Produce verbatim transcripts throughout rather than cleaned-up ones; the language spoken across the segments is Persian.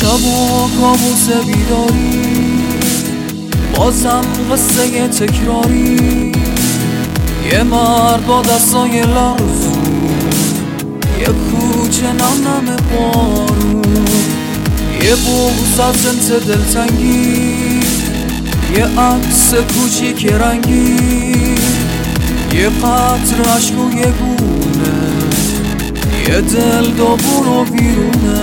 شب و کابوس بیداری، بازم قصه تکراری. یه مرد با دستای لرزون، یه کوچه نم نم بارون، یه بغض از جنس دلتنگی، یه عکس کوچیک رنگی، یه قطر عشق و یه گونه، یه دل داغون و ویرونه.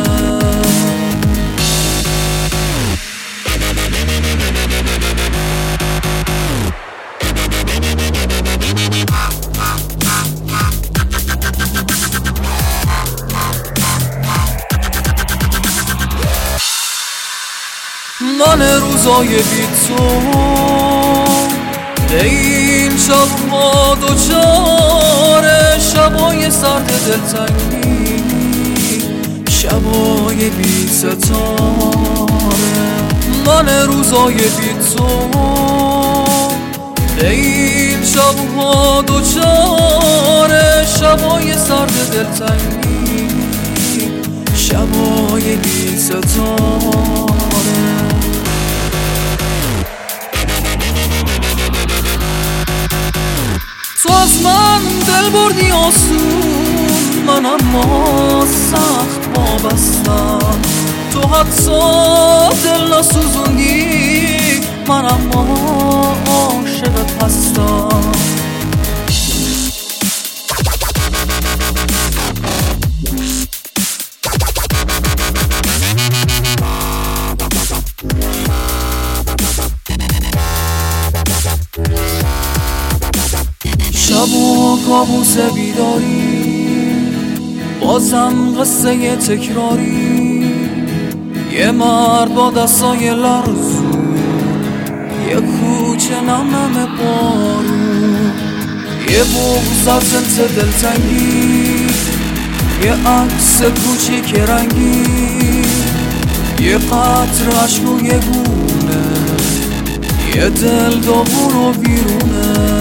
من روزای بی تو این شب ما دوچاره، شبای سرد دلتنگی، شبای بی ستاره. من روزای بی تو این شب ما دوچاره، شبای سرد دلتنگی، شبای بی ستاره. تو از من دل بردی آسون، من اما سخت وابستم. تو حتی دل نسوزوندی، من اما عاشقت هستم. شب و کابوس بیداری، بازم قصه تکراری. یه مرد با دستای لرزون، یه کوچه نم نم بارون، یه بغض از جنس دلتنگی، یه عکس کوچیک رنگی، یه قطر عشق و یه گونه، یه دل داغون و ویرونه.